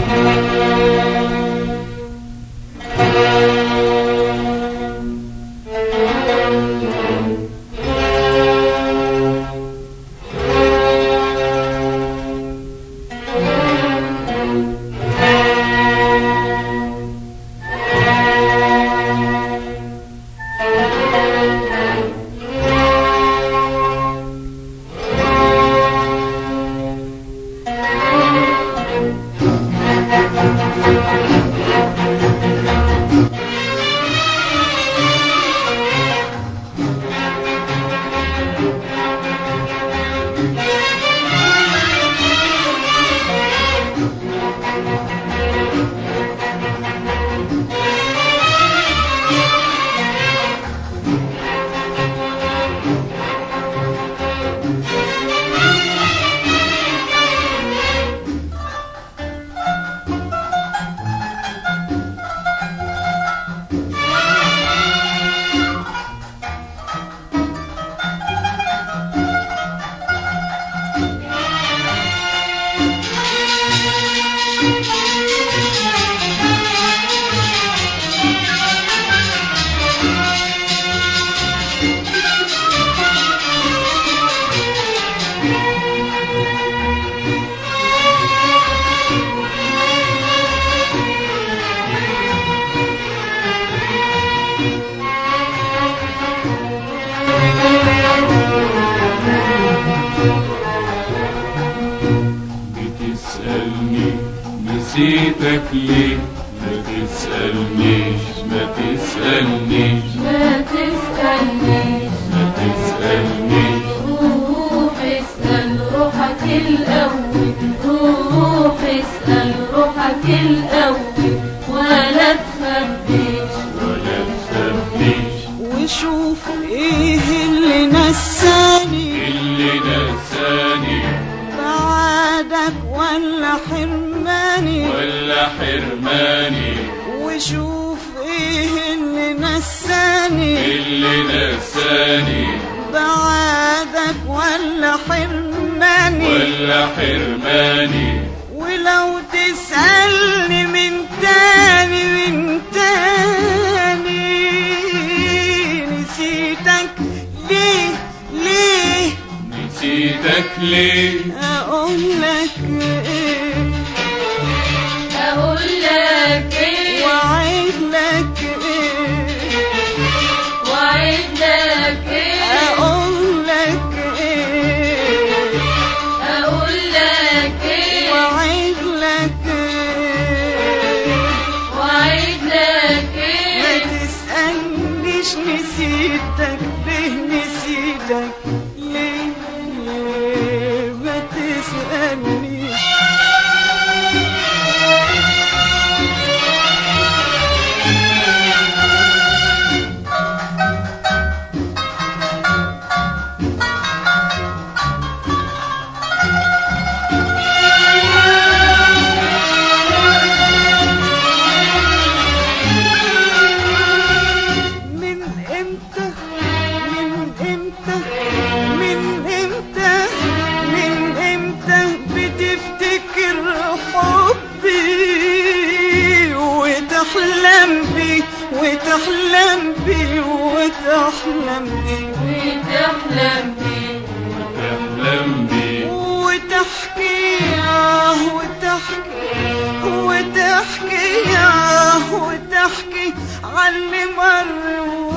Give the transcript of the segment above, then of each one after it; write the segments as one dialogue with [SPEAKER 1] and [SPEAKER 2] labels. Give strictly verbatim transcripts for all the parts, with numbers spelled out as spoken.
[SPEAKER 1] نسيتك ليه؟ ما تسألنيش ما تسألنيش
[SPEAKER 2] ما تسألنيش
[SPEAKER 1] ما تسألنيش
[SPEAKER 2] روح اسأل روحك الأول، روح اسأل روحك الأول، ولا تخبيش
[SPEAKER 1] ولا تخبيش
[SPEAKER 3] وشوف ايه اللي نساني
[SPEAKER 1] اللي نساني
[SPEAKER 3] بعادك ولا حرماني
[SPEAKER 1] ولا حرماني
[SPEAKER 3] وشوف ايه اللي نساني
[SPEAKER 1] اللي نساني
[SPEAKER 3] بعادك ولا حرماني
[SPEAKER 1] ولا حرماني
[SPEAKER 3] ولو تسألني من تاني من تاني نسيتك ليه ليه
[SPEAKER 1] نسيتك ليه؟
[SPEAKER 3] اقول لك ايه
[SPEAKER 2] أقول لك إيه
[SPEAKER 3] وعيد لك ايه
[SPEAKER 2] وأعيد لك إيه
[SPEAKER 3] اقول لك ايه
[SPEAKER 2] أقول لك إيه
[SPEAKER 3] وعيد لك ايه
[SPEAKER 2] وأعيد لك
[SPEAKER 3] ما
[SPEAKER 2] إيه
[SPEAKER 3] تسألنيش نسيتك ليه نسيتك ليه ليه ما تسألنيش من امتى من امتى من امتى من امتى بتفتكر حبي وتحلم بي وتحلم بي وتحلم بي
[SPEAKER 2] وتحلم بيه
[SPEAKER 1] تحلم بيه
[SPEAKER 3] وتحكي آه وتحكي وتحكي آه وتحكي عن اللي مر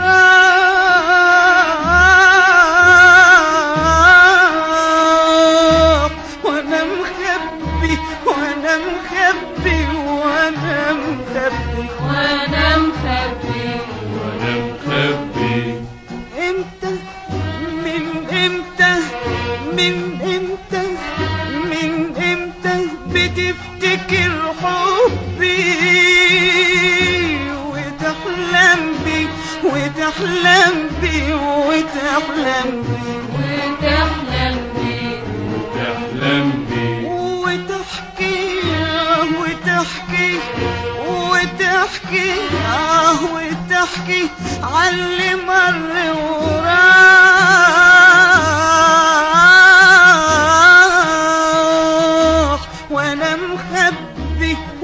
[SPEAKER 3] وراح وانا مخبي وانا مخبي وانا مخبي
[SPEAKER 2] وأنا مخبي
[SPEAKER 1] وانا مخبي
[SPEAKER 3] امتى من امتى من امتى من امتى بتفتكر حبي وتحلم بي وتحلم بي وتحلم بي
[SPEAKER 2] وتحلم بيه
[SPEAKER 1] تحلم بيه
[SPEAKER 3] وتحكي آه وتحكي وتحكي آه وتحكي عن اللي مر وراح وانا مخبي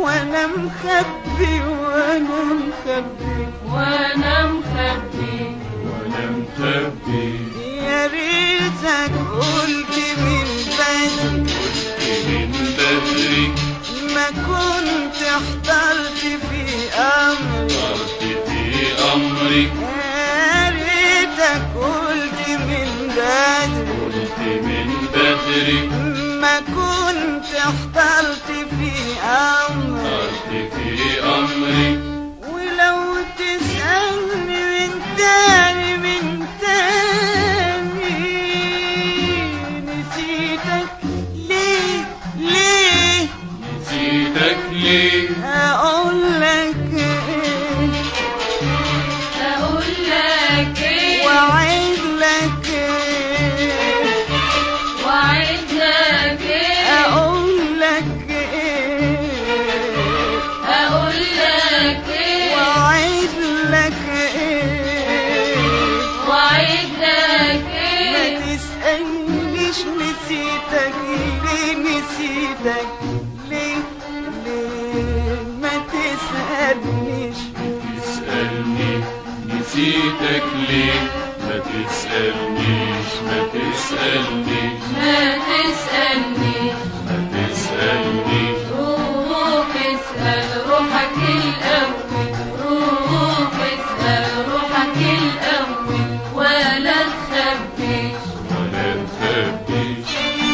[SPEAKER 3] وانا مخبي وانا مخبي
[SPEAKER 2] وانا مخبي
[SPEAKER 1] وانا مخبي
[SPEAKER 3] يا ريتك قلت من بدري
[SPEAKER 1] من بدري
[SPEAKER 3] ما كنت احترت في امري
[SPEAKER 1] صرت في امري
[SPEAKER 3] يا ريتك قلت من بدري
[SPEAKER 1] قلت من بدري
[SPEAKER 3] ما كنت احترت في امري
[SPEAKER 1] صرت في امري
[SPEAKER 3] ولو تسألني من تاني من تاني نسيتك ليه ليه
[SPEAKER 1] نسيتك ليه
[SPEAKER 3] اقول لك ايه
[SPEAKER 2] اقول لك ايه
[SPEAKER 3] واعيد لك ايه
[SPEAKER 2] واعد لك ايه
[SPEAKER 3] اقول لك ايه
[SPEAKER 2] اقول لك ايه
[SPEAKER 3] واعيد لك ايه
[SPEAKER 2] واعد لك
[SPEAKER 3] ما
[SPEAKER 2] ايه
[SPEAKER 3] تسألنيش نسيتك ليه نسيتك ليه ليه ما تسألنيش
[SPEAKER 1] تسألني نسيتك ليه ما تسألنيش ما تسألنيش
[SPEAKER 2] ما تسألنيش
[SPEAKER 1] ما تسألنيش
[SPEAKER 2] روح اسأل روحك الأول روح اسأل روحك الأول ولا تخبيش
[SPEAKER 1] ولا تخبيش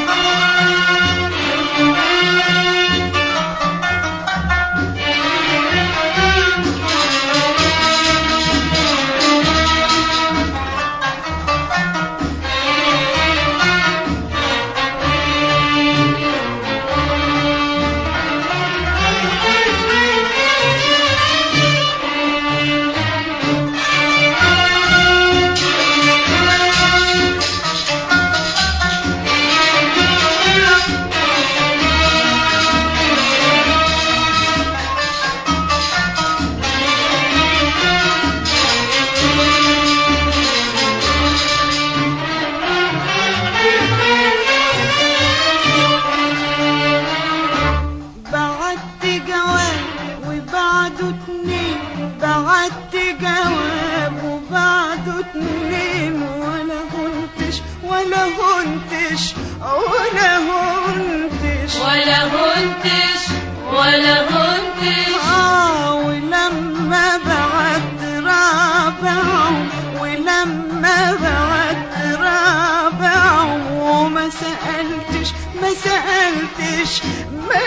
[SPEAKER 3] بعت جواب وبعده اتنين بعت جواب وبعده اتنين ولا هنتش ولا هنتش ولا هنتش
[SPEAKER 2] ولا هنتش ولا هنتش
[SPEAKER 3] آه ولما بعت رابعه ولما بعت رابعه وما سألتش ما سألتش ما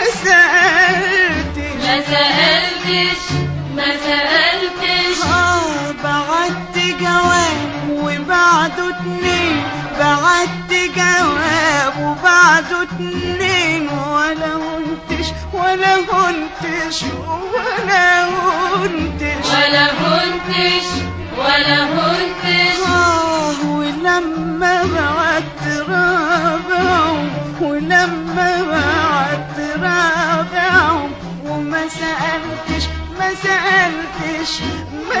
[SPEAKER 3] سألتش
[SPEAKER 2] ما سألتش ما سألتش
[SPEAKER 3] آه بعت جواب وبعده اتنين بعت جواب وبعده اتنين ولا هنتش ولا هنتش ولا هنتش
[SPEAKER 2] ولا هنتش ولا هنتش
[SPEAKER 3] آه ولما بعت رابعه ولما بعت رابعه وما سألتش ما سألتش ما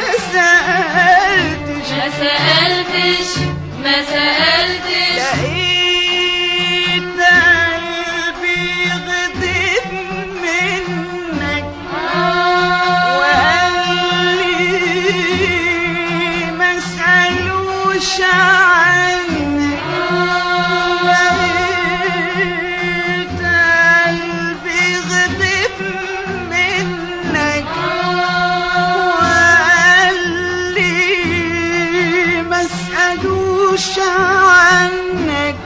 [SPEAKER 3] سألتش
[SPEAKER 2] ما سألتش ما سألتش
[SPEAKER 3] لقيت قلبي غضب منك وقال لي ما اسألوش عنك لقيت قلبي غضب منك وقال لي ما اسألوش عنك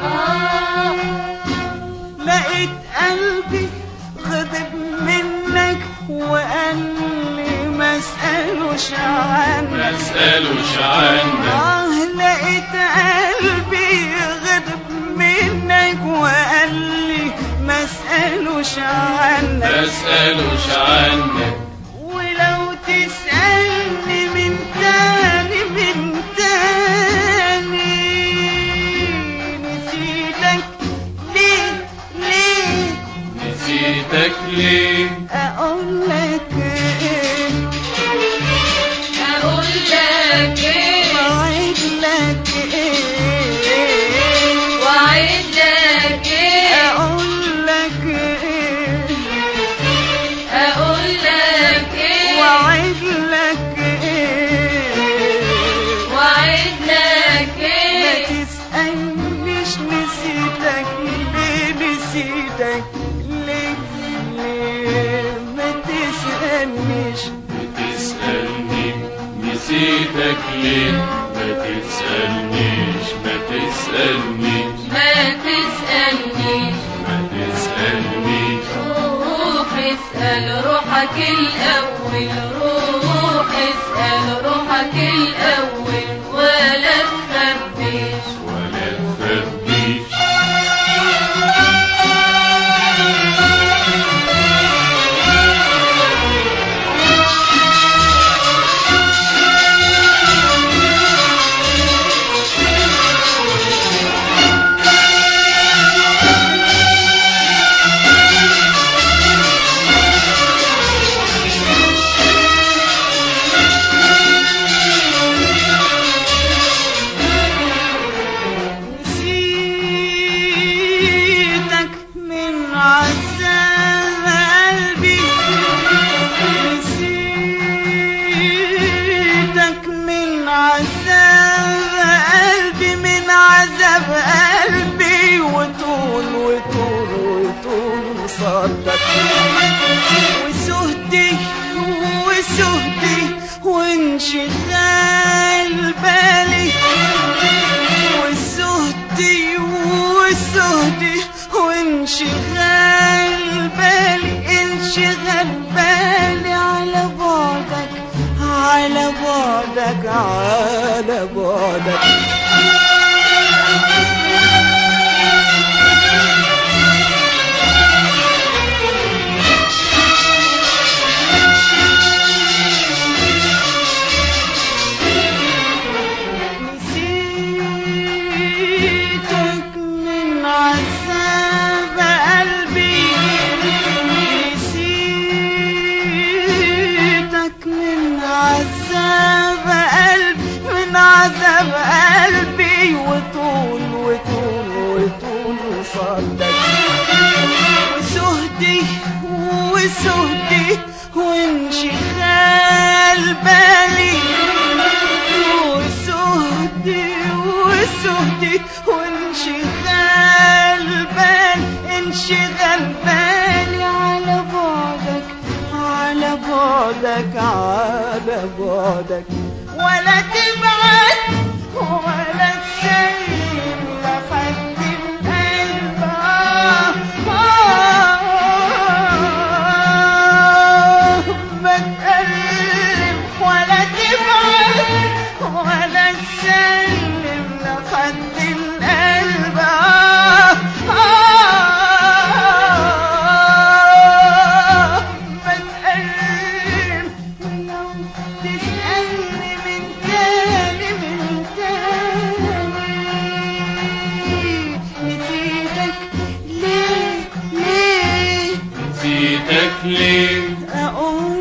[SPEAKER 3] لقيت قلبي غضب منك وقال لي ما اسألوش عنك
[SPEAKER 1] ما اسألوش عنك
[SPEAKER 3] آه لقيت قلبي غضب منك وقال لي ما اسألوش عنك
[SPEAKER 1] ما اسألوش عنك
[SPEAKER 3] ولو تسألني من تاني من تاني نسيتك ليه ليه
[SPEAKER 1] نسيتك ليه
[SPEAKER 3] أقول لك إيه
[SPEAKER 2] أقول لك إيه
[SPEAKER 3] وأعيد لك إيه
[SPEAKER 2] وأعد لك إيه
[SPEAKER 3] أقول لك إيه
[SPEAKER 2] أقول لك
[SPEAKER 3] تسألنيش
[SPEAKER 1] بتسألني نسيتك ليه؟ ما تسألنيش ما تسألنيش
[SPEAKER 2] ما تسألنيش
[SPEAKER 1] ما تسألنيش
[SPEAKER 2] روح اسأل روحك الأول روح اسأل روحك الأول ولا تخبيش
[SPEAKER 1] ولا تخبيش
[SPEAKER 3] نسيتك من عذاب قلبي نسيتك من عذاب قلبي من عذاب قلبي وطول وطول وطول صدق وسهدي وسهدي وانشغال بالي وسهدي وسهدي وانشغال بالي انشغال بالي على بعدك على بعدك على بعدك نسيتك من عذاب قلبي نسيتك من عذاب قلبي من عذاب قلبي وطول وطول وطول صدق وسهدي وسهدي وانشغال بالي وسهدي وسهدي وانشغال بالي انشغال بالي على بعدك على بعدك على بعدك ولا تبعد ولا تسيب لحد القلب آه آه بتقلب ولا تبعد ولا تسلم لحد القلب آه آه بتقلب ولو تسألني من تاني من تاني نسيتك ليه ليه
[SPEAKER 1] نسيتك ليه؟
[SPEAKER 3] أقول